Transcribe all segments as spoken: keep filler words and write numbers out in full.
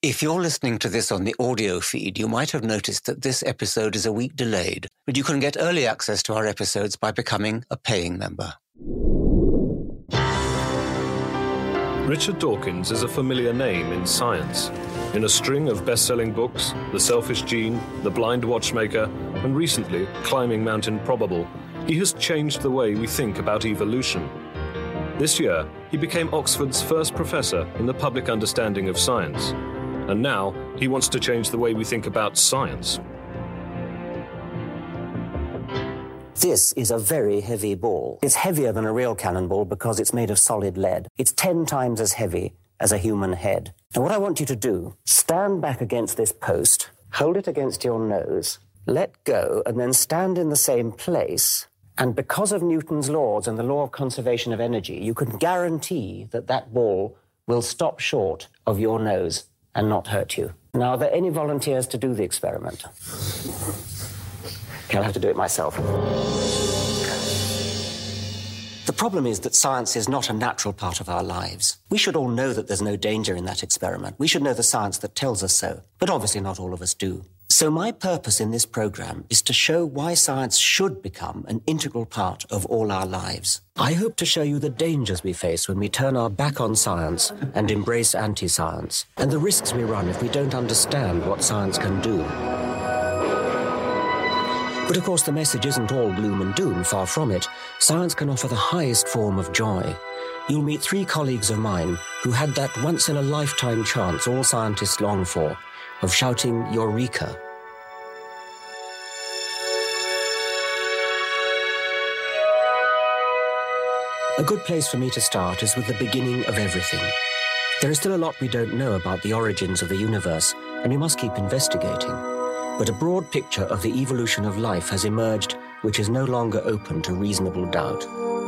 If you're listening to this on the audio feed, you might have noticed that this episode is a week delayed, but you can get early access to our episodes by becoming a paying member. Richard Dawkins is a familiar name in science. In a string of best-selling books, The Selfish Gene, The Blind Watchmaker, and recently, Climbing Mount Improbable, he has changed the way we think about evolution. This year, he became Oxford's first professor in the public understanding of science. And now, he wants to change the way we think about science. This is a very heavy ball. It's heavier than a real cannonball because it's made of solid lead. It's ten times as heavy as a human head. And what I want you to do, stand back against this post, hold it against your nose, let go, and then stand in the same place. And because of Newton's laws and the law of conservation of energy, you can guarantee that that ball will stop short of your nose and not hurt you. Now, are there any volunteers to do the experiment? Okay, I'll have to do it myself. The problem is that science is not a natural part of our lives. We should all know that there's no danger in that experiment. We should know the science that tells us so, but obviously not all of us do. So my purpose in this program is to show why science should become an integral part of all our lives. I hope to show you the dangers we face when we turn our back on science and embrace anti-science, and the risks we run if we don't understand what science can do. But of course the message isn't all gloom and doom, far from it. Science can offer the highest form of joy. You'll meet three colleagues of mine who had that once-in-a-lifetime chance all scientists long for, of shouting Eureka. A good place for me to start is with the beginning of everything. There is still a lot we don't know about the origins of the universe, and we must keep investigating. But a broad picture of the evolution of life has emerged, which is no longer open to reasonable doubt.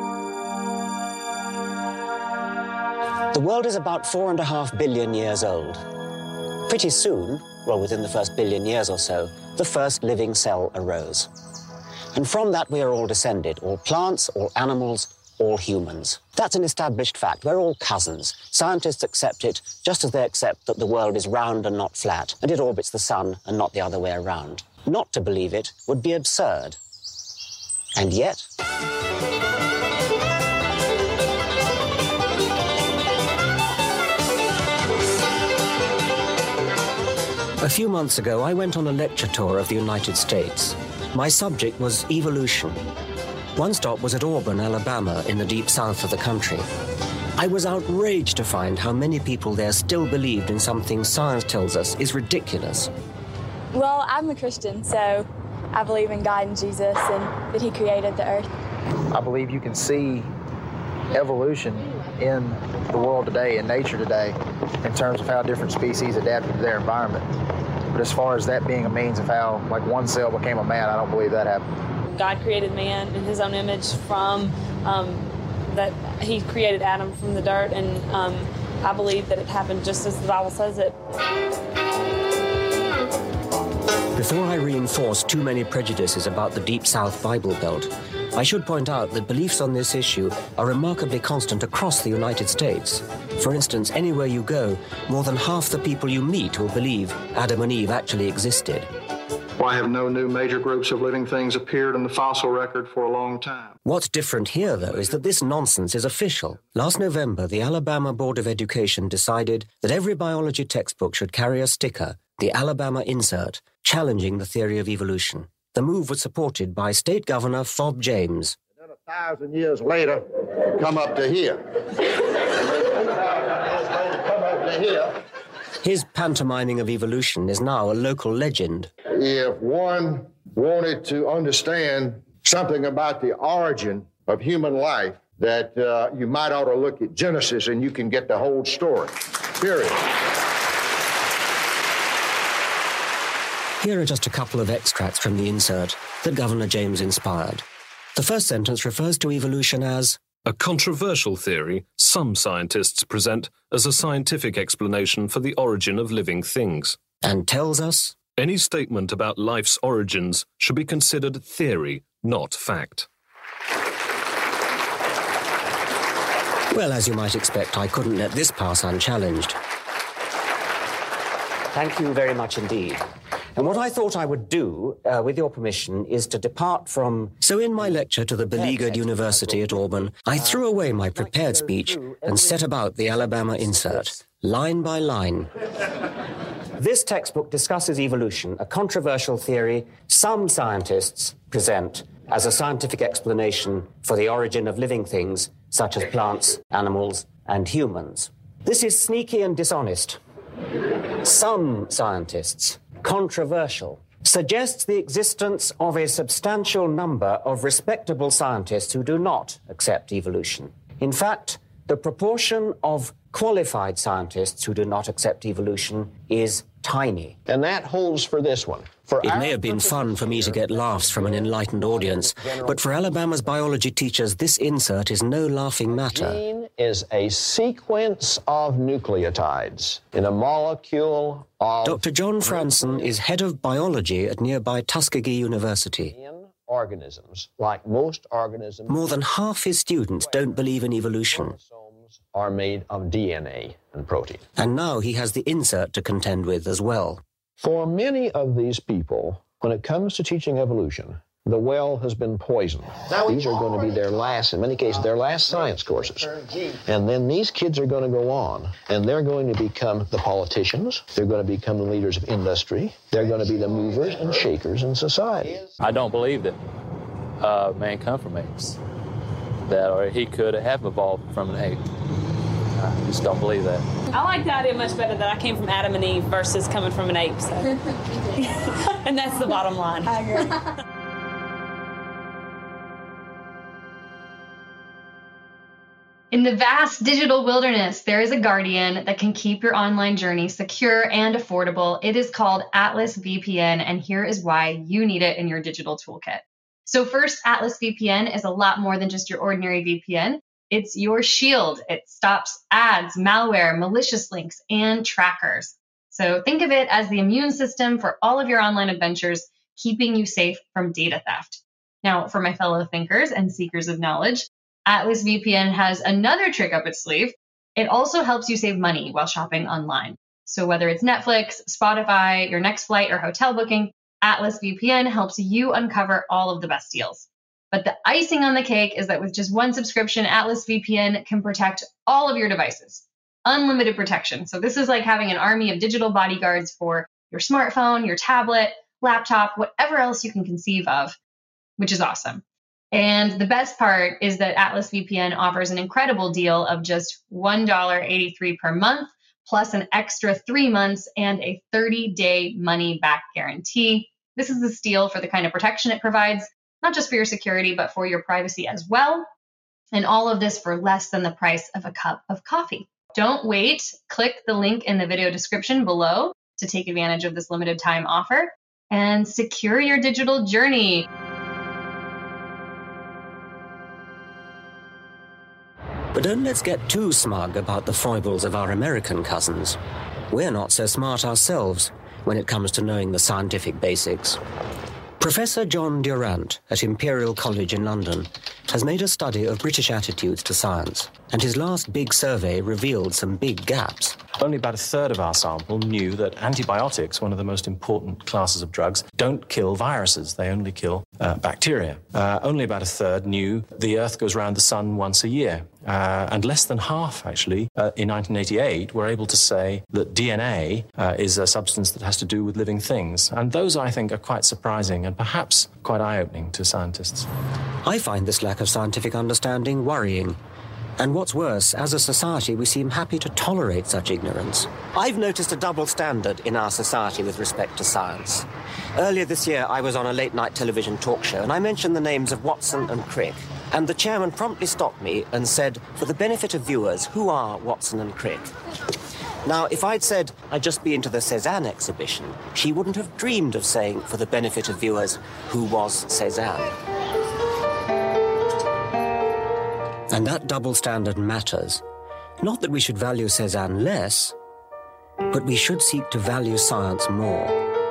The world is about four and a half billion years old. Pretty soon, well, within the first billion years or so, the first living cell arose. And from that we are all descended, all plants, all animals, all humans. That's an established fact. We're all cousins. Scientists accept it just as they accept that the world is round and not flat, and it orbits the sun and not the other way around. Not to believe it would be absurd. And yet... A few months ago, I went on a lecture tour of the United States. My subject was evolution. One stop was at Auburn, Alabama, in the deep south of the country. I was outraged to find how many people there still believed in something science tells us is ridiculous. Well, I'm a Christian, so I believe in God and Jesus and that he created the earth. I believe you can see evolution in the world today, in nature today, in terms of how different species adapted to their environment. But as far as that being a means of how, like, one cell became a man, I don't believe that happened. God created man in his own image from, um, that he created Adam from the dirt, and um, I believe that it happened just as the Bible says it. Before I reinforce too many prejudices about the Deep South Bible Belt, I should point out that beliefs on this issue are remarkably constant across the United States. For instance, anywhere you go, more than half the people you meet will believe Adam and Eve actually existed. Why have no new major groups of living things appeared in the fossil record for a long time? What's different here, though, is that this nonsense is official. Last November, the Alabama Board of Education decided that every biology textbook should carry a sticker, the Alabama insert, challenging the theory of evolution. The move was supported by State Governor Fob James. Then a thousand years later, come up to here. Come up to here. His pantomiming of evolution is now a local legend. If one wanted to understand something about the origin of human life, that uh, you might ought to look at Genesis and you can get the whole story, period. Here are just a couple of extracts from the insert that Governor James inspired. The first sentence refers to evolution as a controversial theory some scientists present as a scientific explanation for the origin of living things. And tells us any statement about life's origins should be considered theory, not fact. Well, as you might expect, I couldn't let this pass unchallenged. Thank you very much indeed. And what I thought I would do, uh, with your permission, is to depart from... So in my lecture to the beleaguered university at Auburn, I threw away my prepared speech and set about the Alabama insert, line by line. This textbook discusses evolution, a controversial theory some scientists present as a scientific explanation for the origin of living things, such as plants, animals, and humans. This is sneaky and dishonest. Some scientists, controversial, suggests the existence of a substantial number of respectable scientists who do not accept evolution. In fact, the proportion of qualified scientists who do not accept evolution is tiny. And that holds for this one. For it may have been fun for me to get laughs from an enlightened audience, but for Alabama's biology teachers, this insert is no laughing matter. Gene is a sequence of nucleotides in a molecule of... Doctor John Franson is head of biology at nearby Tuskegee University. In organisms, like most organisms... More than half his students don't believe in evolution. ...are made of D N A and protein. And now he has the insert to contend with as well. For many of these people, when it comes to teaching evolution, the well has been poisoned. These are going to be their last, in many cases, their last science courses. And then these kids are going to go on, and they're going to become the politicians. They're going to become the leaders of industry. They're going to be the movers and shakers in society. I don't believe that uh, man come from apes, that or he could have evolved from an ape. I just don't believe that. I like the idea much better that I came from Adam and Eve versus coming from an ape. So. And that's the bottom line. I agree. In the vast digital wilderness, there is a guardian that can keep your online journey secure and affordable. It is called Atlas V P N, and here is why you need it in your digital toolkit. So first, Atlas V P N is a lot more than just your ordinary V P N. It's your shield. It stops ads, malware, malicious links, and trackers. So think of it as the immune system for all of your online adventures, keeping you safe from data theft. Now, for my fellow thinkers and seekers of knowledge, Atlas V P N has another trick up its sleeve. It also helps you save money while shopping online. So whether it's Netflix, Spotify, your next flight, or hotel booking, Atlas V P N helps you uncover all of the best deals. But the icing on the cake is that with just one subscription, Atlas V P N can protect all of your devices. Unlimited protection. So this is like having an army of digital bodyguards for your smartphone, your tablet, laptop, whatever else you can conceive of, which is awesome. And the best part is that Atlas V P N offers an incredible deal of just one dollar and eighty-three cents per month, plus an extra three months and a thirty-day money-back guarantee. This is the steal for the kind of protection it provides, not just for your security, but for your privacy as well. And all of this for less than the price of a cup of coffee. Don't wait. Click the link in the video description below to take advantage of this limited time offer and secure your digital journey. But don't let's get too smug about the foibles of our American cousins. We're not so smart ourselves when it comes to knowing the scientific basics. Professor John Durant at Imperial College in London has made a study of British attitudes to science, and his last big survey revealed some big gaps. Only about a third of our sample knew that antibiotics, one of the most important classes of drugs, don't kill viruses. They only kill uh, bacteria. Uh, only about a third knew the Earth goes around the sun once a year. Uh, and less than half, actually, uh, in nineteen eighty-eight, were able to say that D N A uh, is a substance that has to do with living things. And those, I think, are quite surprising and perhaps quite eye-opening to scientists. I find this lack of scientific understanding worrying. And what's worse, as a society, we seem happy to tolerate such ignorance. I've noticed a double standard in our society with respect to science. Earlier this year, I was on a late-night television talk show, and I mentioned the names of Watson and Crick. And the chairman promptly stopped me and said, for the benefit of viewers, who are Watson and Crick? Now, if I'd said I'd just been to the Cézanne exhibition, she wouldn't have dreamed of saying, for the benefit of viewers, who was Cézanne. And that double standard matters. Not that we should value Cézanne less, but we should seek to value science more.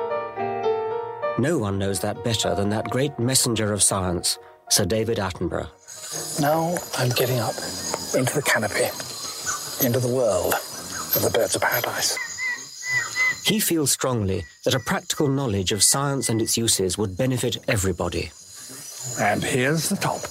No one knows that better than that great messenger of science, Sir David Attenborough. Now I'm getting up into the canopy, into the world of the birds of paradise. He feels strongly that a practical knowledge of science and its uses would benefit everybody. And here's the top.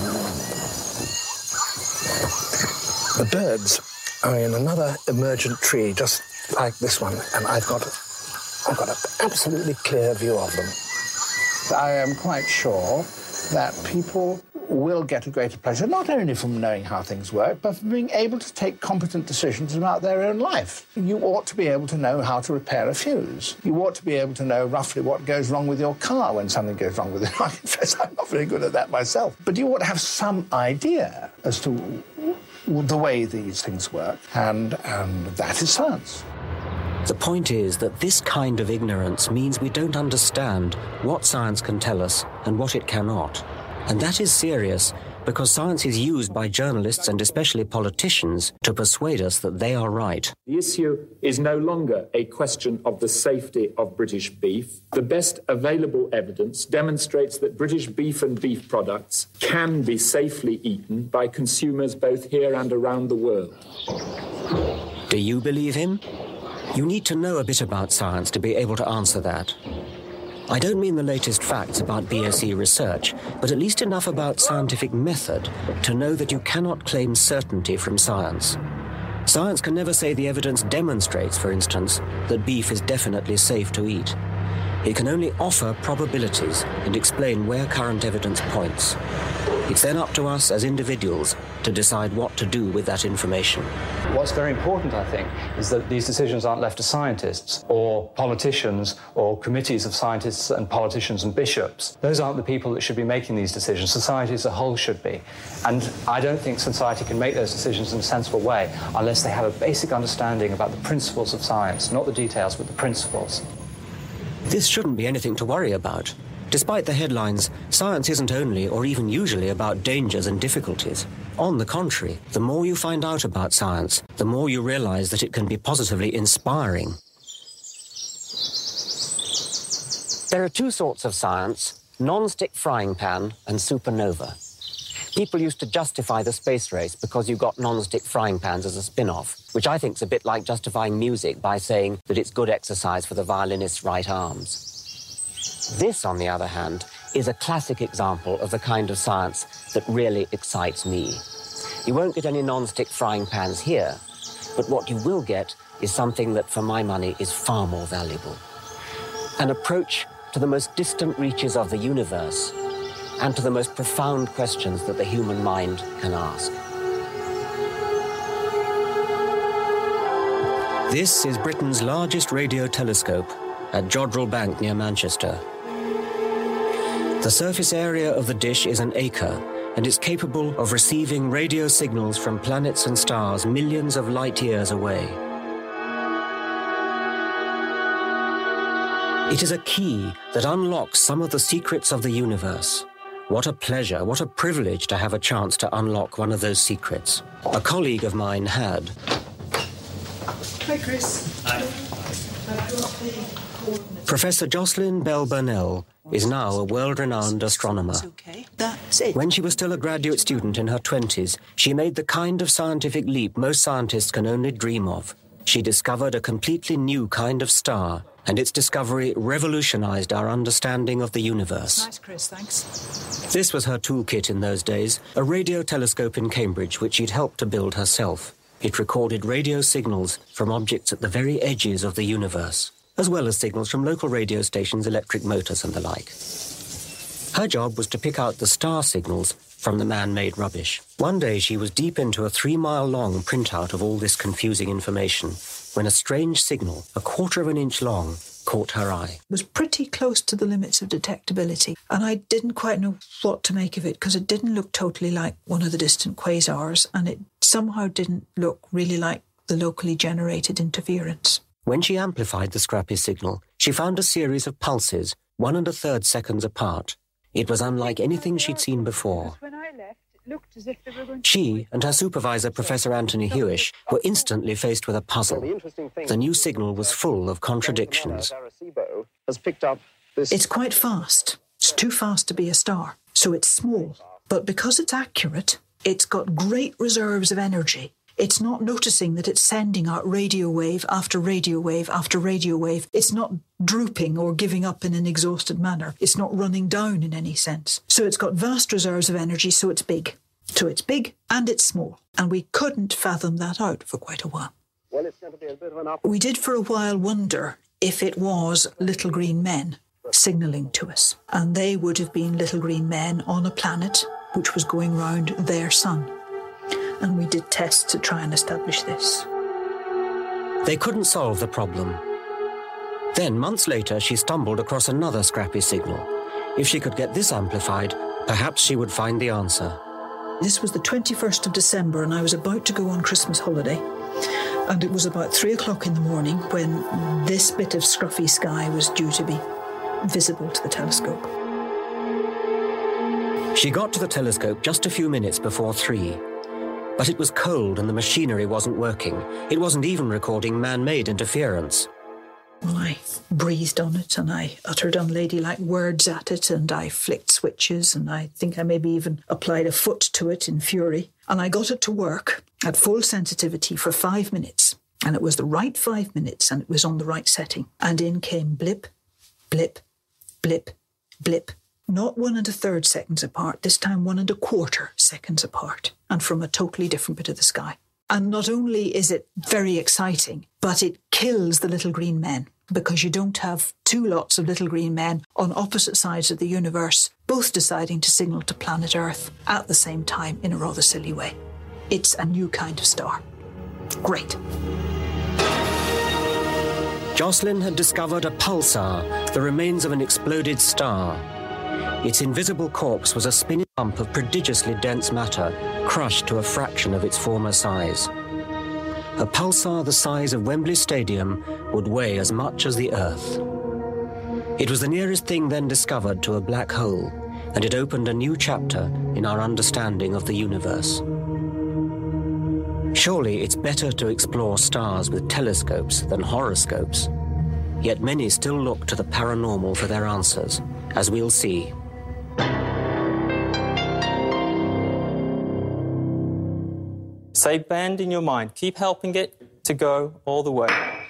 The birds are in another emergent tree, just like this one, and I've got, I've got an absolutely clear view of them. I am quite sure that people will get a greater pleasure, not only from knowing how things work, but from being able to take competent decisions about their own life. You ought to be able to know how to repair a fuse. You ought to be able to know roughly what goes wrong with your car when something goes wrong with it. I confess I'm not very good at that myself. But you ought to have some idea as to the way these things work, and, and that is science. The point is that this kind of ignorance means we don't understand what science can tell us and what it cannot. And that is serious, because science is used by journalists and especially politicians to persuade us that they are right. The issue is no longer a question of the safety of British beef. The best available evidence demonstrates that British beef and beef products can be safely eaten by consumers both here and around the world. Do you believe him? You need to know a bit about science to be able to answer that. I don't mean the latest facts about B S E research, but at least enough about scientific method to know that you cannot claim certainty from science. Science can never say the evidence demonstrates, for instance, that beef is definitely safe to eat. It can only offer probabilities and explain where current evidence points. It's then up to us as individuals to decide what to do with that information. What's very important, I think, is that these decisions aren't left to scientists or politicians or committees of scientists and politicians and bishops. Those aren't the people that should be making these decisions. Society as a whole should be. And I don't think society can make those decisions in a sensible way unless they have a basic understanding about the principles of science, not the details, but the principles. This shouldn't be anything to worry about. Despite the headlines, science isn't only or even usually about dangers and difficulties. On the contrary, the more you find out about science, the more you realize that it can be positively inspiring. There are two sorts of science, non-stick frying pan and supernova. People used to justify the space race because you got non-stick frying pans as a spin-off, which I think is a bit like justifying music by saying that it's good exercise for the violinist's right arms. This, on the other hand, is a classic example of the kind of science that really excites me. You won't get any non-stick frying pans here, but what you will get is something that, for my money, is far more valuable. An approach to the most distant reaches of the universe and to the most profound questions that the human mind can ask. This is Britain's largest radio telescope at Jodrell Bank near Manchester. The surface area of the dish is an acre, and it's capable of receiving radio signals from planets and stars millions of light years away. It is a key that unlocks some of the secrets of the universe. What a pleasure, what a privilege to have a chance to unlock one of those secrets. A colleague of mine had. Hi, Chris. Hi. Professor Jocelyn Bell Burnell is now a world-renowned astronomer. When she was still a graduate student in her twenties, she made the kind of scientific leap most scientists can only dream of. She discovered a completely new kind of star, and its discovery revolutionized our understanding of the universe. Nice, Chris, thanks. This was her toolkit in those days, a radio telescope in Cambridge which she'd helped to build herself. It recorded radio signals from objects at the very edges of the universe, as well as signals from local radio stations, electric motors and the like. Her job was to pick out the star signals from the man-made rubbish. One day she was deep into a three-mile-long printout of all this confusing information when a strange signal, a quarter of an inch long, caught her eye. It was pretty close to the limits of detectability, and I didn't quite know what to make of it because it didn't look totally like one of the distant quasars, and it somehow didn't look really like the locally generated interference. When she amplified the scrappy signal, she found a series of pulses, one and a third seconds apart. It was unlike anything she'd seen before. She and her supervisor, Professor Anthony Hewish, were instantly faced with a puzzle. The new signal was full of contradictions. It's quite fast. It's too fast to be a star, so it's small. But because it's accurate, it's got great reserves of energy. It's not noticing that it's sending out radio wave after radio wave after radio wave. It's not drooping or giving up in an exhausted manner. It's not running down in any sense. So it's got vast reserves of energy, so it's big. So it's big and it's small. And we couldn't fathom that out for quite a while. Well, it's going to be a bit of an up. We did for a while wonder if it was little green men signalling to us. And they would have been little green men on a planet which was going round their sun. And we did tests to try and establish this. They couldn't solve the problem. Then, months later, she stumbled across another scrappy signal. If she could get this amplified, perhaps she would find the answer. This was the twenty-first of December, and I was about to go on Christmas holiday. And it was about three o'clock in the morning when this bit of scruffy sky was due to be visible to the telescope. She got to the telescope just a few minutes before three. But it was cold and the machinery wasn't working. It wasn't even recording man-made interference. Well, I breathed on it and I uttered unladylike words at it and I flicked switches and I think I maybe even applied a foot to it in fury. And I got it to work at full sensitivity for five minutes. And it was the right five minutes and it was on the right setting. And in came blip, blip, blip, blip. Not one and a third seconds apart, this time one and a quarter seconds apart, and from a totally different bit of the sky. And not only is it very exciting, but it kills the little green men, because you don't have two lots of little green men on opposite sides of the universe, both deciding to signal to planet Earth at the same time in a rather silly way. It's a new kind of star. Great. Jocelyn had discovered a pulsar, the remains of an exploded star. Its invisible corpse was a spinning lump of prodigiously dense matter, crushed to a fraction of its former size. A pulsar the size of Wembley Stadium would weigh as much as the Earth. It was the nearest thing then discovered to a black hole, and it opened a new chapter in our understanding of the universe. Surely it's better to explore stars with telescopes than horoscopes. Yet many still look to the paranormal for their answers, as we'll see. Say bend in your mind. Keep helping it to go all the way.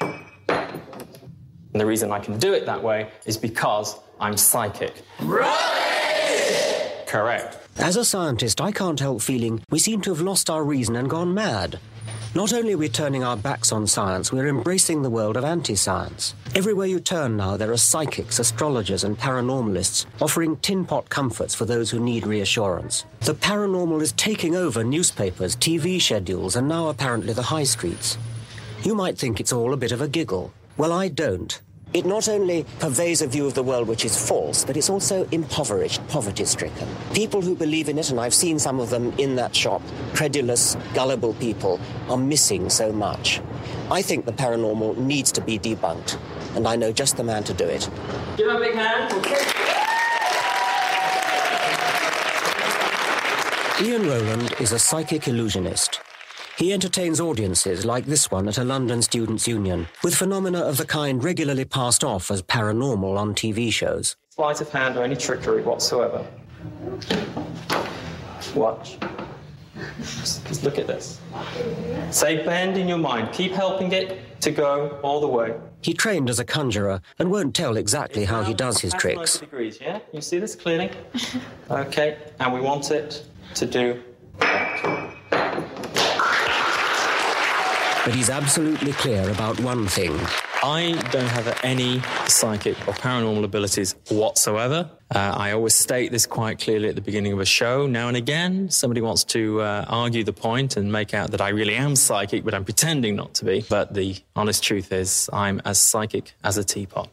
And the reason I can do it that way is because I'm psychic. Right! Correct. As a scientist, I can't help feeling we seem to have lost our reason and gone mad. Not only are we turning our backs on science, we're embracing the world of anti-science. Everywhere you turn now, there are psychics, astrologers and paranormalists offering tin-pot comforts for those who need reassurance. The paranormal is taking over newspapers, T V schedules, and now apparently the high streets. You might think it's all a bit of a giggle. Well, I don't. It not only purveys a view of the world which is false, but it's also impoverished, poverty-stricken. People who believe in it, and I've seen some of them in that shop, credulous, gullible people, are missing so much. I think the paranormal needs to be debunked, and I know just the man to do it. Give him a big hand. Ian Rowland is a psychic illusionist. He entertains audiences like this one at a London students' union, with phenomena of the kind regularly passed off as paranormal on T V shows. Sleight of hand or any trickery whatsoever. Watch. Just, just look at this. Say bend in your mind. Keep helping it to go all the way. He trained as a conjurer and won't tell exactly how he does his tricks. Degrees, yeah? You see this clearly? Okay, and we want it to do that. But he's absolutely clear about one thing. I don't have any psychic or paranormal abilities whatsoever. Uh, I always state this quite clearly at the beginning of a show. Now and again, somebody wants to uh, argue the point and make out that I really am psychic, but I'm pretending not to be. But the honest truth is I'm as psychic as a teapot.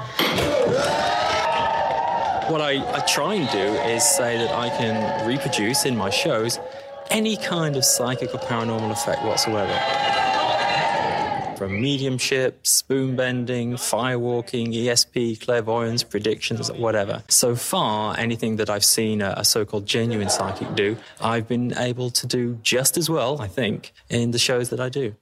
What I, I try and do is say that I can reproduce in my shows any kind of psychic or paranormal effect whatsoever. From mediumship, spoon bending, firewalking, E S P, clairvoyance, predictions, whatever. So far, anything that I've seen a, a so-called genuine psychic do, I've been able to do just as well, I think, in the shows that I do.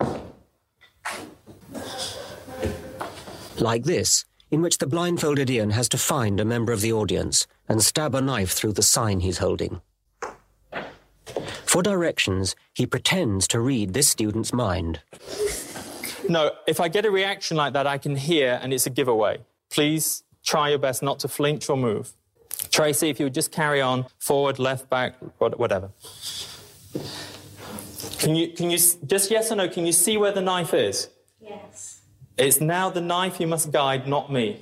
Like this, in which the blindfolded Ian has to find a member of the audience and stab a knife through the sign he's holding. For directions, he pretends to read this student's mind. No, if I get a reaction like that, I can hear, and it's a giveaway. Please try your best not to flinch or move. Tracy, if you would just carry on, forward, left, back, whatever. Can you, can you, just yes or no, can you see where the knife is? Yes. It's now the knife you must guide, not me.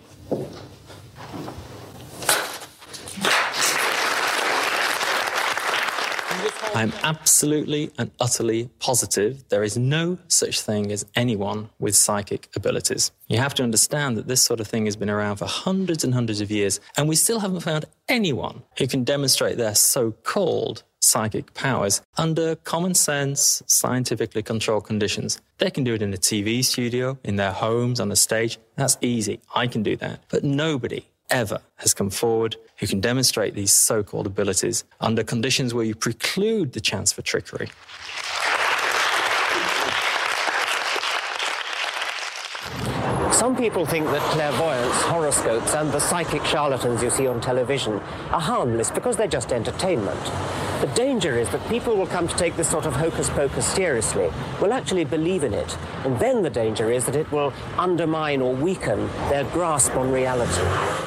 I'm absolutely and utterly positive there is no such thing as anyone with psychic abilities. You have to understand that this sort of thing has been around for hundreds and hundreds of years, and we still haven't found anyone who can demonstrate their so-called psychic powers under common sense, scientifically controlled conditions. They can do it in a T V studio, in their homes, on a stage. That's easy. I can do that. But nobody ever has come forward who can demonstrate these so-called abilities under conditions where you preclude the chance for trickery. Some people think that clairvoyance, horoscopes, and the psychic charlatans you see on television are harmless because they're just entertainment. The danger is that people will come to take this sort of hocus-pocus seriously, will actually believe in it, and then the danger is that it will undermine or weaken their grasp on reality.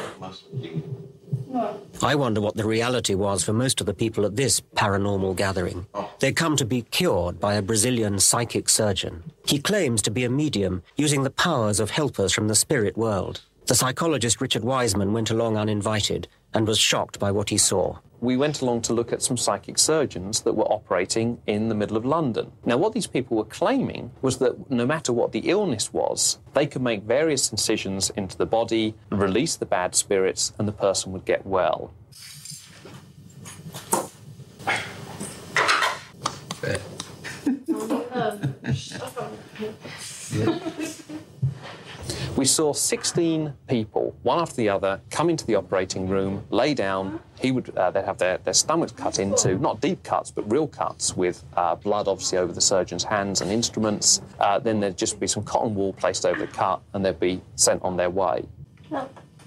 I wonder what the reality was for most of the people at this paranormal gathering. They'd come to be cured by a Brazilian psychic surgeon. He claims to be a medium, using the powers of helpers from the spirit world. The psychologist Richard Wiseman went along uninvited and was shocked by what he saw. We went along to look at some psychic surgeons that were operating in the middle of London. Now, what these people were claiming was that no matter what the illness was, they could make various incisions into the body, release the bad spirits, and the person would get well. We saw sixteen people, one after the other, come into the operating room, lay down. He would, uh, they'd have their, their stomachs cut into, not deep cuts, but real cuts with uh, blood obviously over the surgeon's hands and instruments. Uh, then there'd just be some cotton wool placed over the cut and they'd be sent on their way. No.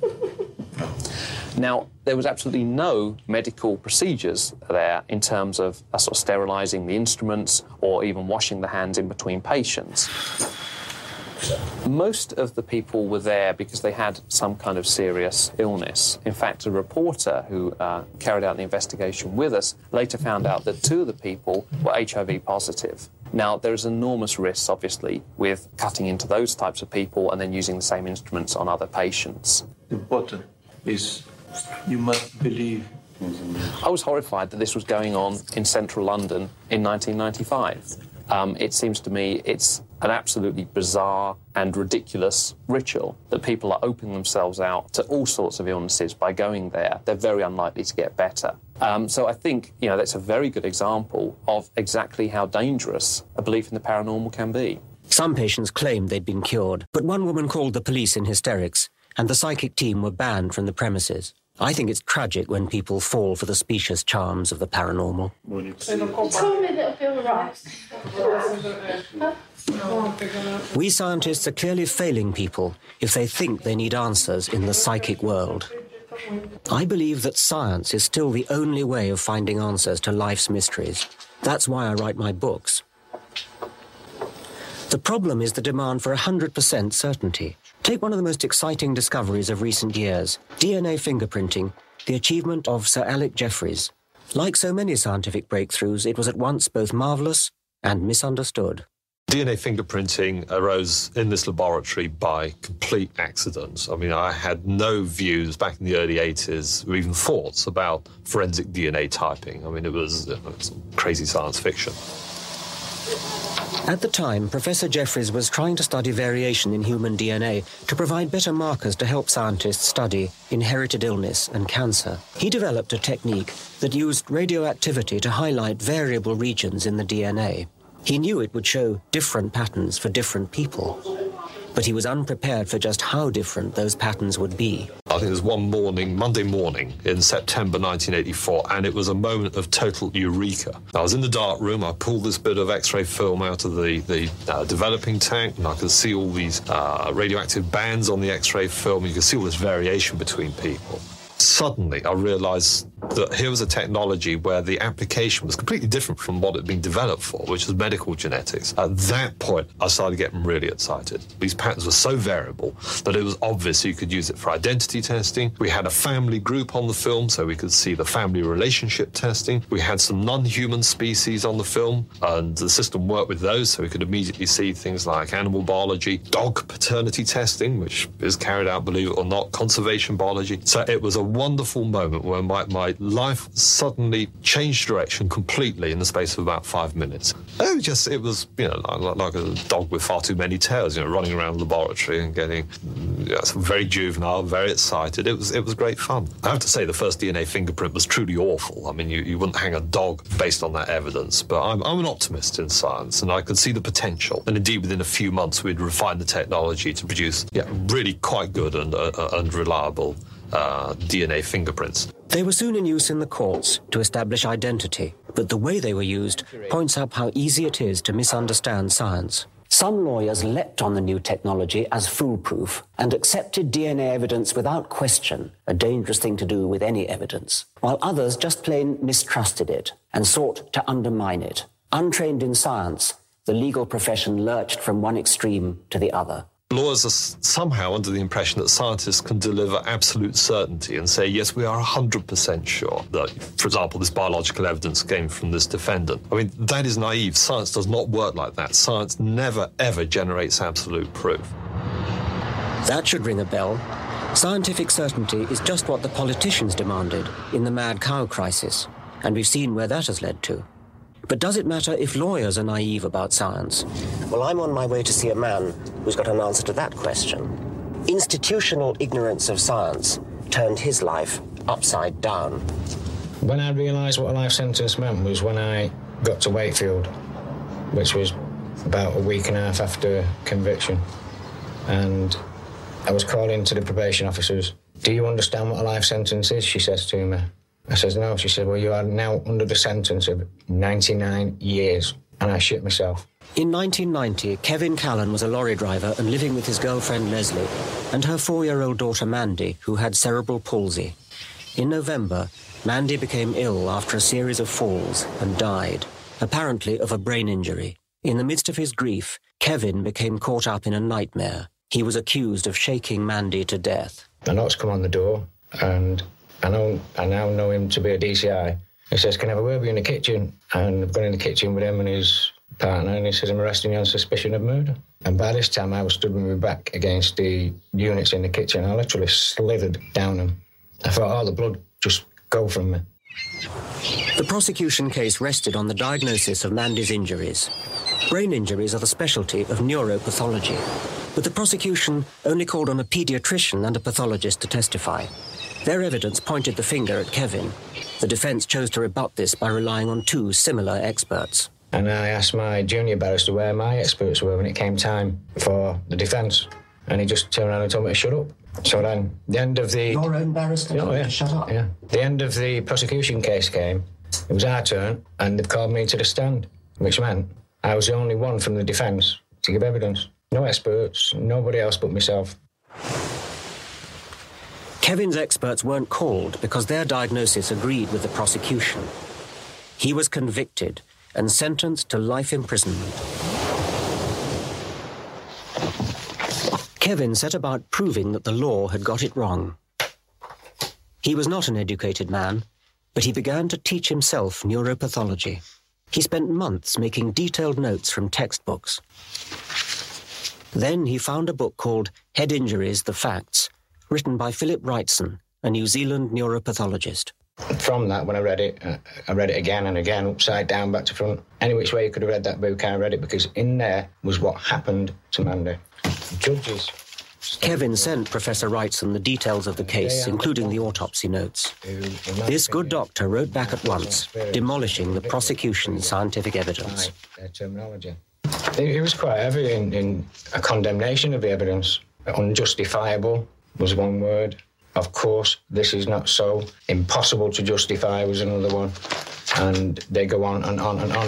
Now, there was absolutely no medical procedures there in terms of uh, sort of sterilising the instruments or even washing the hands in between patients. Most of the people were there because they had some kind of serious illness. In fact, a reporter who uh, carried out the investigation with us later found out that two of the people were H I V positive. Now, there's enormous risks, obviously, with cutting into those types of people and then using the same instruments on other patients. Important is you must believe. I was horrified that this was going on in central London in nineteen ninety-five. Um, it seems to me it's an absolutely bizarre and ridiculous ritual that people are opening themselves out to all sorts of illnesses by going there. They're very unlikely to get better. Um, so I think, you know, that's a very good example of exactly how dangerous a belief in the paranormal can be. Some patients claimed they'd been cured, but one woman called the police in hysterics, and the psychic team were banned from the premises. I think it's tragic when people fall for the specious charms of the paranormal. We scientists are clearly failing people if they think they need answers in the psychic world. I believe that science is still the only way of finding answers to life's mysteries. That's why I write my books. The problem is the demand for one hundred percent certainty. Take one of the most exciting discoveries of recent years, D N A fingerprinting, the achievement of Sir Alec Jeffreys. Like so many scientific breakthroughs, it was at once both marvellous and misunderstood. D N A fingerprinting arose in this laboratory by complete accident. I mean, I had no views back in the early eighties or even thoughts about forensic D N A typing. I mean, it was, it was crazy science fiction. At the time, Professor Jeffreys was trying to study variation in human D N A to provide better markers to help scientists study inherited illness and cancer. He developed a technique that used radioactivity to highlight variable regions in the D N A. He knew it would show different patterns for different people, but he was unprepared for just how different those patterns would be. I think it was one morning, Monday morning in September nineteen eighty-four, and it was a moment of total eureka. I was in the dark room, I pulled this bit of X-ray film out of the, the uh, developing tank, and I could see all these uh, radioactive bands on the X-ray film. You could see all this variation between people. Suddenly, I realised that here was a technology where the application was completely different from what it had been developed for, which was medical genetics. At that point, I started getting really excited. These patterns were so variable that it was obvious you could use it for identity testing. We had a family group on the film, so we could see the family relationship testing. We had some non-human species on the film, and the system worked with those, so we could immediately see things like animal biology, dog paternity testing, which is carried out, believe it or not, conservation biology. So it was a wonderful moment where my, my life suddenly changed direction completely in the space of about five minutes. It was just, it was, you know, like, like a dog with far too many tails, you know, running around the laboratory and getting you know, very juvenile, very excited. It was, it was great fun. I have to say, the first D N A fingerprint was truly awful. I mean, you, you wouldn't hang a dog based on that evidence, but I'm, I'm an optimist in science, and I could see the potential. And indeed, within a few months, we'd refined the technology to produce yeah, really quite good and, uh, and reliable uh, D N A fingerprints. They were soon in use in the courts to establish identity, but the way they were used points up how easy it is to misunderstand science. Some lawyers leapt on the new technology as foolproof and accepted D N A evidence without question, a dangerous thing to do with any evidence, while others just plain mistrusted it and sought to undermine it. Untrained in science, the legal profession lurched from one extreme to the other. Lawyers are somehow under the impression that scientists can deliver absolute certainty and say, yes, we are one hundred percent sure that, for example, this biological evidence came from this defendant. I mean, that is naive. Science does not work like that. Science never, ever generates absolute proof. That should ring a bell. Scientific certainty is just what the politicians demanded in the mad cow crisis, and we've seen where that has led to. But does it matter if lawyers are naive about science? Well, I'm on my way to see a man who's got an answer to that question. Institutional ignorance of science turned his life upside down. When I realised what a life sentence meant was when I got to Wakefield, which was about a week and a half after conviction. And I was called into the probation officers. Do you understand what a life sentence is? She says to me. I says, no. She said, well, you are now under the sentence of ninety-nine years. And I shit myself. In nineteen ninety, Kevin Callan was a lorry driver and living with his girlfriend Leslie and her four-year-old daughter Mandy, who had cerebral palsy. In November, Mandy became ill after a series of falls and died, apparently of a brain injury. In the midst of his grief, Kevin became caught up in a nightmare. He was accused of shaking Mandy to death. The knock's come on the door, and I know I now know him to be a D C I. He says, can I have a word with you in the kitchen? And I've gone in the kitchen with him and his partner, and he says, I'm arresting you on suspicion of murder. And by this time, I was stood with my back against the units in the kitchen. I literally slithered down them. I thought all the blood just go from me. The prosecution case rested on the diagnosis of Mandy's injuries. Brain injuries are the specialty of neuropathology, but the prosecution only called on a paediatrician and a pathologist to testify. Their evidence pointed the finger at Kevin. The defence chose to rebut this by relying on two similar experts. And I asked my junior barrister where my experts were when it came time for the defence. And he just turned around and told me to shut up. So then, the end of the... Your own barrister told oh, yeah, you to shut up? Yeah. The end of the prosecution case came. It was our turn, and they called me to the stand, which meant I was the only one from the defence to give evidence. No experts, nobody else but myself. Kevin's experts weren't called because their diagnosis agreed with the prosecution. He was convicted and sentenced to life imprisonment. Kevin set about proving that the law had got it wrong. He was not an educated man, but he began to teach himself neuropathology. He spent months making detailed notes from textbooks. Then he found a book called Head Injuries, The Facts, written by Philip Wrightson, a New Zealand neuropathologist. From that, when I read it, uh, I read it again and again, upside down, back to front. Any which way you could have read that book, I read it, because in there was what happened to Mandy. Judges. Kevin sent Professor Wrightson the details of the case, including the autopsy notes. This good doctor wrote back at once, demolishing the prosecution's scientific evidence. Their terminology. It was quite heavy in, in a condemnation of the evidence. Unjustifiable was one word. Of course, this is not so. Impossible to justify was another one. And they go on and on and on.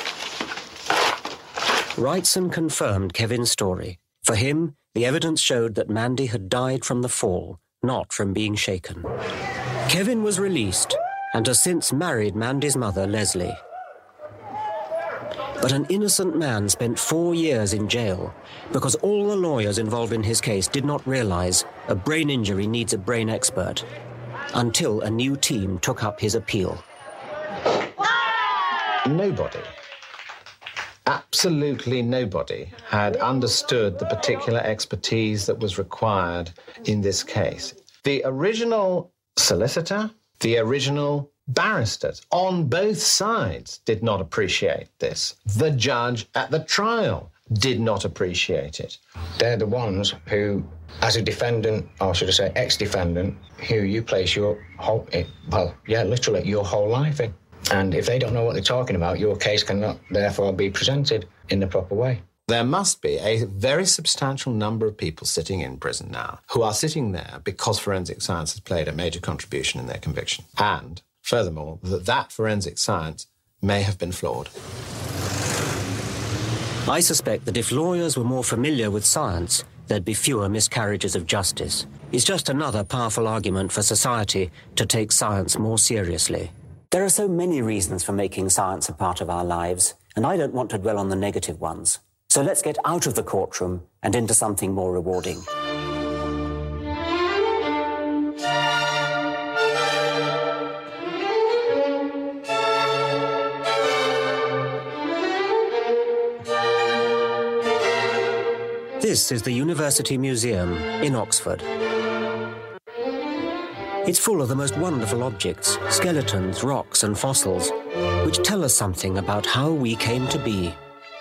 Wrightson confirmed Kevin's story. For him, the evidence showed that Mandy had died from the fall, not from being shaken. Kevin was released, and has since married Mandy's mother, Leslie. But an innocent man spent four years in jail because all the lawyers involved in his case did not realize a brain injury needs a brain expert, until a new team took up his appeal. Nobody, absolutely nobody, had understood the particular expertise that was required in this case. The original solicitor, the original barristers on both sides did not appreciate this. The judge at the trial did not appreciate it. They're the ones who, as a defendant, or should I say ex-defendant, who you place your whole, well, yeah, literally your whole life in. And if they don't know what they're talking about, your case cannot therefore be presented in the proper way. There must be a very substantial number of people sitting in prison now who are sitting there because forensic science has played a major contribution in their conviction. And furthermore, that that forensic science may have been flawed. I suspect that if lawyers were more familiar with science, there'd be fewer miscarriages of justice. It's just another powerful argument for society to take science more seriously. There are so many reasons for making science a part of our lives, and I don't want to dwell on the negative ones. So let's get out of the courtroom and into something more rewarding. This is the University Museum in Oxford. It's full of the most wonderful objects, skeletons, rocks and fossils, which tell us something about how we came to be.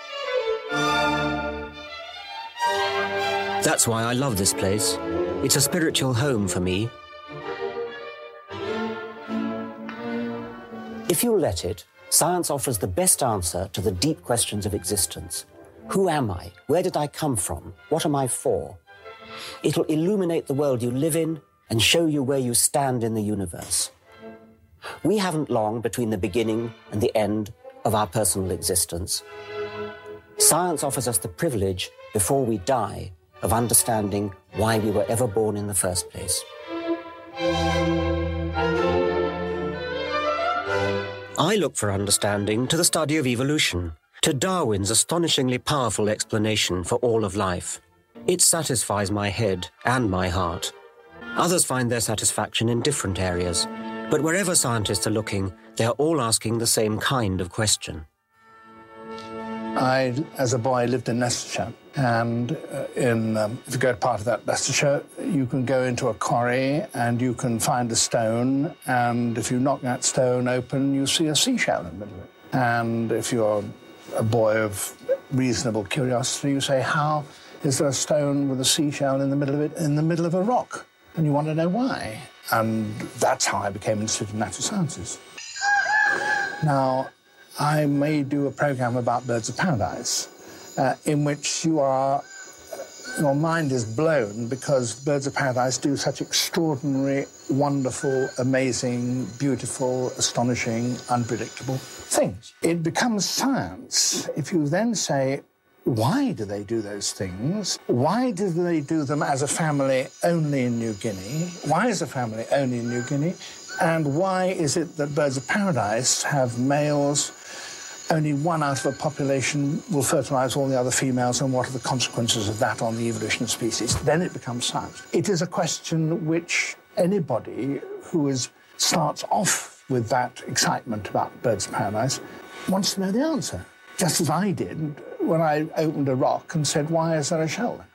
That's why I love this place. It's a spiritual home for me. If you let it, science offers the best answer to the deep questions of existence. Who am I? Where did I come from? What am I for? It'll illuminate the world you live in and show you where you stand in the universe. We haven't long between the beginning and the end of our personal existence. Science offers us the privilege, before we die, of understanding why we were ever born in the first place. I look for understanding to the study of evolution, to Darwin's astonishingly powerful explanation for all of life. It satisfies my head and my heart. Others find their satisfaction in different areas, but wherever scientists are looking, they are all asking the same kind of question. I, as a boy, lived in Leicestershire, and uh, in, um, if you go to part of that Leicestershire, you can go into a quarry and you can find a stone, and if you knock that stone open, you see a seashell in the middle of it. And if you're a boy of reasonable curiosity, you say, how is there a stone with a seashell in the middle of it, in the middle of a rock? And you want to know why. And that's how I became interested in natural sciences. Now, I may do a program about birds of paradise, uh, in which you are, your mind is blown because birds of paradise do such extraordinary, wonderful, amazing, beautiful, astonishing, unpredictable things. It becomes science if you then say, why do they do those things? Why do they do them as a family only in New Guinea? Why is a family only in New Guinea? And why is it that birds of paradise have males, only one out of a population will fertilize all the other females, and what are the consequences of that on the evolution of species? Then it becomes science. It is a question which anybody who is, starts off with that excitement about birds of paradise wants to know the answer, just as I did when I opened a rock and said, why is there a shell there?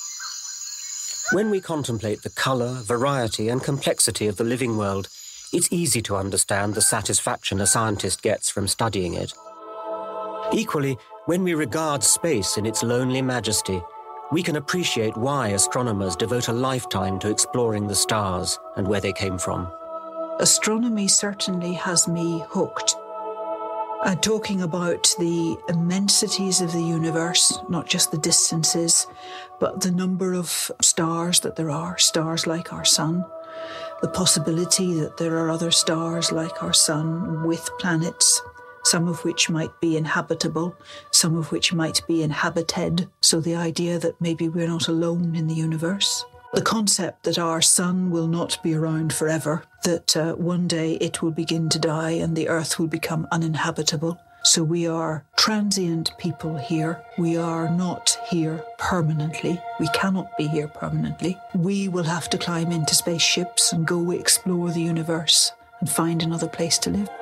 When we contemplate the colour, variety and complexity of the living world, it's easy to understand the satisfaction a scientist gets from studying it. Equally, when we regard space in its lonely majesty, we can appreciate why astronomers devote a lifetime to exploring the stars and where they came from. Astronomy certainly has me hooked. Uh, talking about the immensities of the universe, not just the distances, but the number of stars that there are, stars like our sun, the possibility that there are other stars like our sun with planets, some of which might be inhabitable, some of which might be inhabited, so the idea that maybe we're not alone in the universe. The concept that our sun will not be around forever, that uh, one day it will begin to die and the earth will become uninhabitable. So we are transient people here. We are not here permanently. We cannot be here permanently. We will have to climb into spaceships and go explore the universe and find another place to live.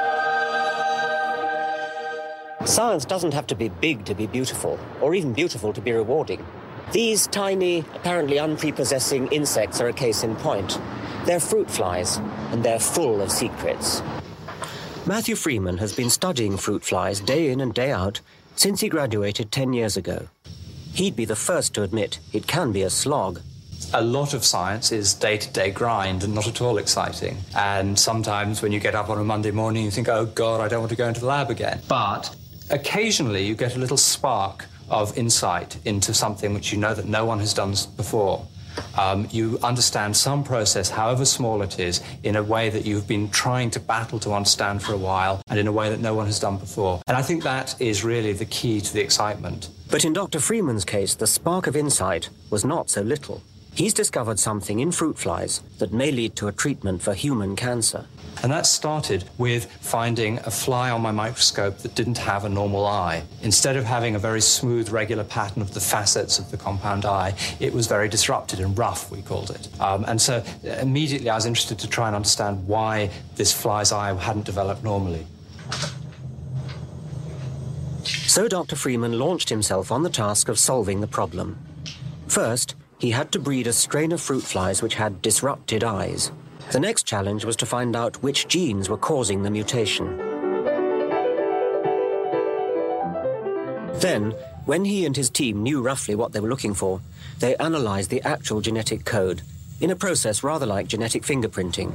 Science doesn't have to be big to be beautiful, or even beautiful to be rewarding. These tiny, apparently unprepossessing insects are a case in point. They're fruit flies, and they're full of secrets. Matthew Freeman has been studying fruit flies day in and day out since he graduated ten years ago. He'd be the first to admit it can be a slog. A lot of science is day-to-day grind and not at all exciting. And sometimes when you get up on a Monday morning, you think, oh, God, I don't want to go into the lab again. But occasionally you get a little spark of insight into something which you know that no one has done before. Um, you understand some process, however small it is, in a way that you've been trying to battle to understand for a while and in a way that no one has done before. And I think that is really the key to the excitement. But in Doctor Freeman's case, the spark of insight was not so little. He's discovered something in fruit flies that may lead to a treatment for human cancer. And that started with finding a fly on my microscope that didn't have a normal eye. Instead of having a very smooth, regular pattern of the facets of the compound eye, it was very disrupted and rough, we called it. Um, and so immediately I was interested to try and understand why this fly's eye hadn't developed normally. So Doctor Freeman launched himself on the task of solving the problem. First, he had to breed a strain of fruit flies which had disrupted eyes. The next challenge was to find out which genes were causing the mutation. Then, when he and his team knew roughly what they were looking for, they analyzed the actual genetic code in a process rather like genetic fingerprinting.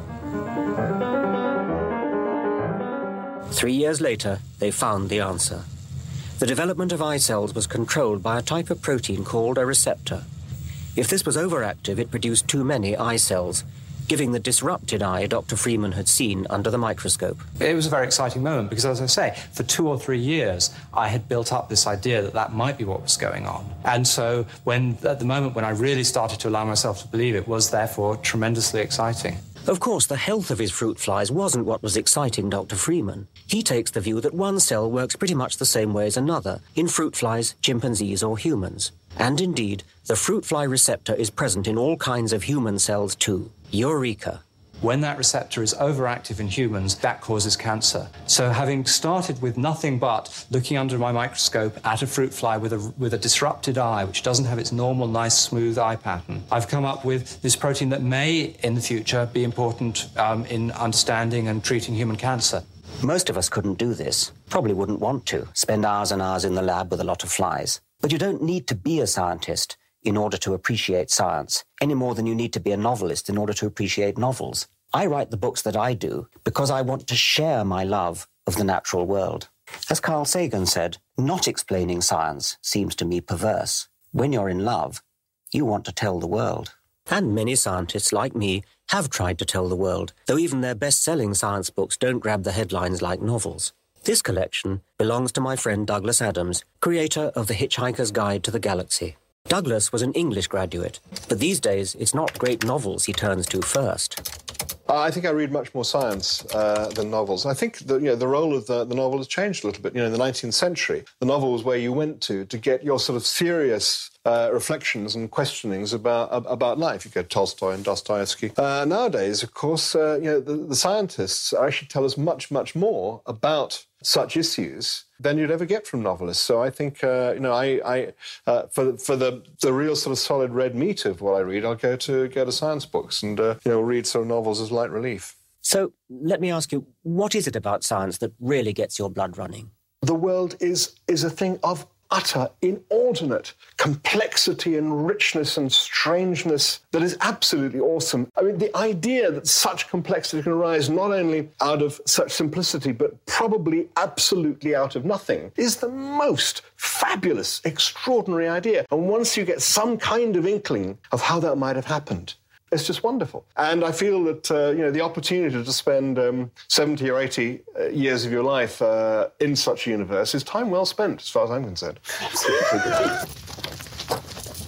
Three years later, they found the answer. The development of eye cells was controlled by a type of protein called a receptor. If this was overactive, it produced too many eye cells, giving the disrupted eye Doctor Freeman had seen under the microscope. It was a very exciting moment because, as I say, for two or three years, I had built up this idea that that might be what was going on. And so when, at the moment when I really started to allow myself to believe it, was therefore tremendously exciting. Of course, the health of his fruit flies wasn't what was exciting Doctor Freeman. He takes the view that one cell works pretty much the same way as another in fruit flies, chimpanzees, or humans. And indeed, the fruit fly receptor is present in all kinds of human cells too. Eureka! When that receptor is overactive in humans, that causes cancer. So having started with nothing but looking under my microscope at a fruit fly with a, with a disrupted eye, which doesn't have its normal, nice, smooth eye pattern, I've come up with this protein that may, in the future, be important um, in understanding and treating human cancer. Most of us couldn't do this, probably wouldn't want to, spend hours and hours in the lab with a lot of flies. But you don't need to be a scientist in order to appreciate science, any more than you need to be a novelist in order to appreciate novels. I write the books that I do because I want to share my love of the natural world. As Carl Sagan said, not explaining science seems to me perverse. When you're in love, you want to tell the world. And many scientists, like me, have tried to tell the world, though even their best-selling science books don't grab the headlines like novels. This collection belongs to my friend Douglas Adams, creator of The Hitchhiker's Guide to the Galaxy. Douglas was an English graduate, but these days it's not great novels he turns to first. Uh, I think I read much more science uh, than novels. I think the, you know, the role of the, the novel has changed a little bit. You know, in the nineteenth century, the novel was where you went to to get your sort of serious uh, reflections and questionings about about life. You get Tolstoy and Dostoevsky. Uh, nowadays, of course, uh, you know, the, the scientists actually tell us much, much more about such issues than you'd ever get from novelists. So I think, uh, you know, I, I uh, for for the the real sort of solid red meat of what I read, I'll go to go to science books and uh, you know read sort of novels as light relief. So let me ask you, what is it about science that really gets your blood running? The world is is a thing of utter, inordinate complexity and richness and strangeness that is absolutely awesome. I mean, the idea that such complexity can arise not only out of such simplicity, but probably absolutely out of nothing, is the most fabulous, extraordinary idea. And once you get some kind of inkling of how that might have happened, it's just wonderful. And I feel that, uh, you know, the opportunity to spend um, seventy or eighty uh, years of your life uh, in such a universe is time well spent, as far as I'm concerned.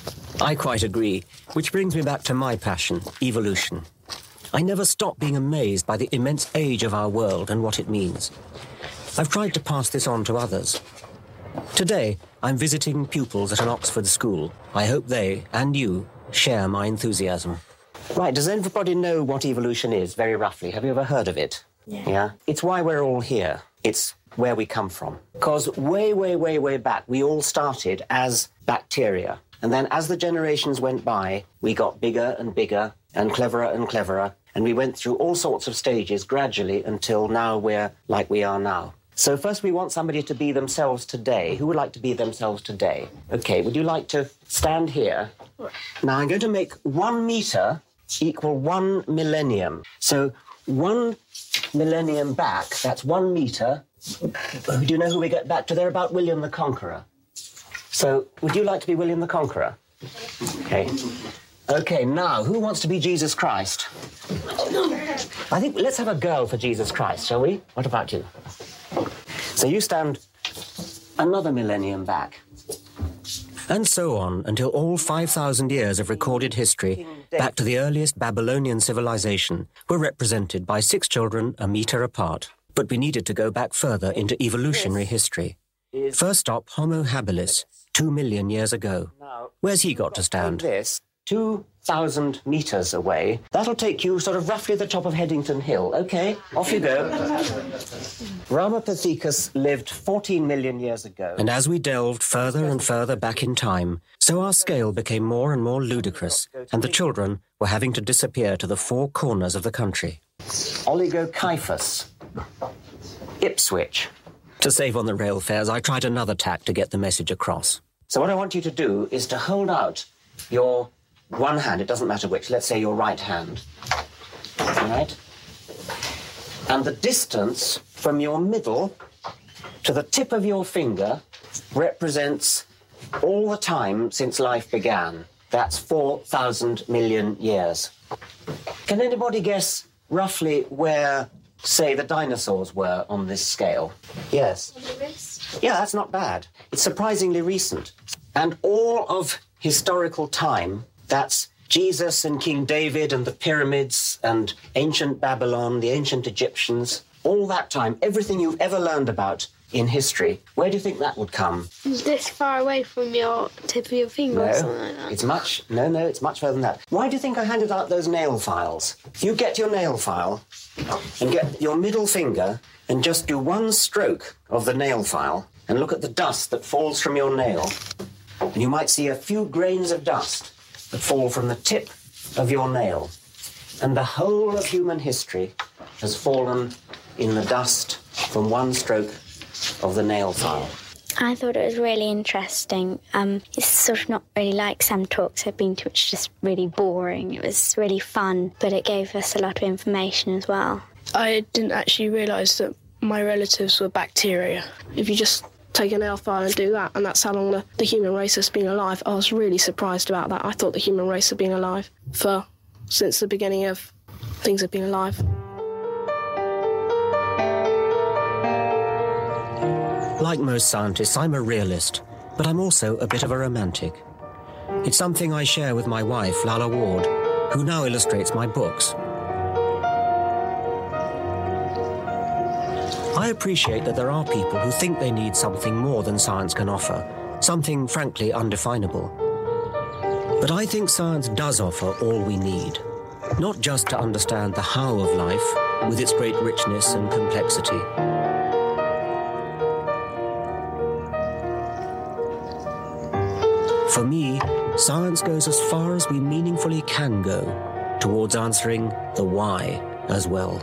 I quite agree, which brings me back to my passion, evolution. I never stop being amazed by the immense age of our world and what it means. I've tried to pass this on to others. Today, I'm visiting pupils at an Oxford school. I hope they, and you, share my enthusiasm. Right, does everybody know what evolution is, very roughly? Have you ever heard of it? Yeah. Yeah? It's why we're all here. It's where we come from. Because way, way, way, way back, we all started as bacteria. And then as the generations went by, we got bigger and bigger and cleverer and cleverer. And we went through all sorts of stages gradually until now we're like we are now. So first we want somebody to be themselves today. Who would like to be themselves today? Okay, would you like to stand here? Now I'm going to make one metre equal one millennium. So one millennium back, that's one metre. Do you know who we get back to? They're about William the Conqueror. So would you like to be William the Conqueror? Okay. Okay, now, who wants to be Jesus Christ? I think let's have a girl for Jesus Christ, shall we? What about you? So you stand another millennium back. And so on, until all five thousand years of recorded history, back to the earliest Babylonian civilization, were represented by six children a metre apart. But we needed to go back further into evolutionary history. First stop, Homo habilis, two million years ago. Where's he got to stand? This, two thousand metres away. That'll take you sort of roughly the top of Headington Hill. OK, off you go. Ramapithecus lived fourteen million years ago. And as we delved further and further back in time, so our scale became more and more ludicrous, and the children were having to disappear to the four corners of the country. Oligokyphus. Ipswich. To save on the rail fares, I tried another tack to get the message across. So what I want you to do is to hold out your one hand, it doesn't matter which, let's say your right hand. All right? And the distance from your middle to the tip of your finger represents all the time since life began. That's four thousand million years. Can anybody guess roughly where, say, the dinosaurs were on this scale? Yes. Yeah, that's not bad. It's surprisingly recent. And all of historical time, that's Jesus and King David and the pyramids and ancient Babylon, the ancient Egyptians, all that time, everything you've ever learned about in history, where do you think that would come? This far away from your tip of your finger no, or something like that? It's much, no, no, it's much further than that. Why do you think I handed out those nail files? If you get your nail file and get your middle finger and just do one stroke of the nail file and look at the dust that falls from your nail, and you might see a few grains of dust that fall from the tip of your nail. And the whole of human history has fallen in the dust from one stroke of the nail file. I thought it was really interesting. Um, it's sort of not really like some talks I've been to, which is just really boring. It was really fun, but it gave us a lot of information as well. I didn't actually realise that my relatives were bacteria. If you just take a nail file and do that, and that's how long the, the human race has been alive, I was really surprised about that. I thought the human race had been alive for since the beginning of things have been alive. Like most scientists, I'm a realist, but I'm also a bit of a romantic. It's something I share with my wife, Lalla Ward, who now illustrates my books. I appreciate that there are people who think they need something more than science can offer, something frankly undefinable. But I think science does offer all we need, not just to understand the how of life, with its great richness and complexity. For me, science goes as far as we meaningfully can go towards answering the why as well.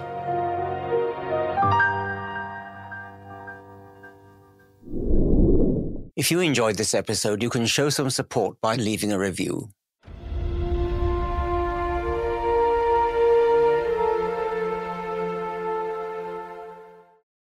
If you enjoyed this episode, you can show some support by leaving a review.